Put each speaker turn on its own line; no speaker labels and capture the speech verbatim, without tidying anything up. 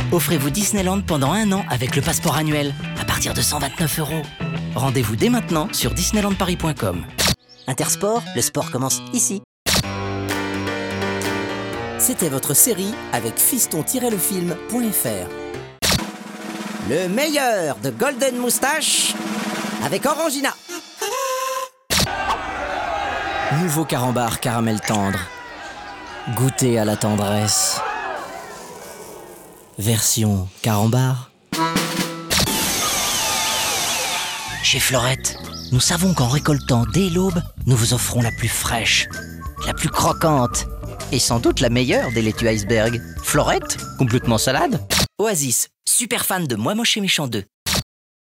Offrez-vous Disneyland pendant un an avec le passeport annuel, à partir de cent vingt-neuf euros. Rendez-vous dès maintenant sur disneyland paris point com.
Intersport, le sport commence ici. C'était votre série avec fiston tiret le film point f r. Le meilleur de Golden Moustache avec Orangina. Nouveau carambar caramel tendre. Goûtez à la tendresse. Version carambar.
Chez Fleurette, nous savons qu'en récoltant dès l'aube, nous vous offrons la plus fraîche, la plus croquante et sans doute la meilleure des laitues iceberg. Fleurette, complètement salade.
Oasis, super fan de Moi Moche et Méchant deux.